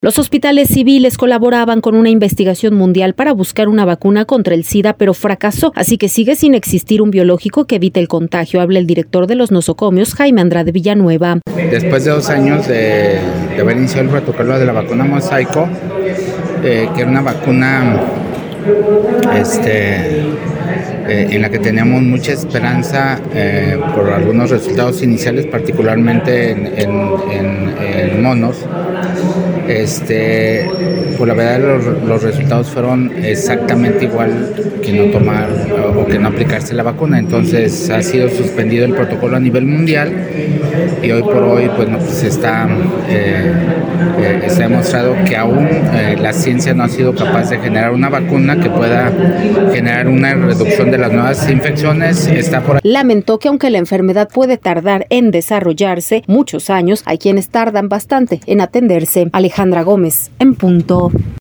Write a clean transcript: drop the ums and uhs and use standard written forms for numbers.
Los hospitales civiles colaboraban con una investigación mundial para buscar una vacuna contra el SIDA, pero fracasó, así que sigue sin existir un biológico que evite el contagio, habla el director de los nosocomios, Jaime Andrade Villanueva. Después de 2 años de haber iniciado el protocolo de la vacuna Mosaico, que era una vacuna en la que teníamos mucha esperanza por algunos resultados iniciales, particularmente en monos. Pues la verdad los resultados fueron exactamente igual que no tomar o que no aplicarse la vacuna. Entonces ha sido suspendido el protocolo a nivel mundial y hoy por hoy pues está demostrado que aún la ciencia no ha sido capaz de generar una vacuna que pueda generar una reducción de las nuevas infecciones. Lamentó que aunque la enfermedad puede tardar en desarrollarse muchos años, hay quienes tardan bastante en atenderse. Alejandra Gómez, en punto.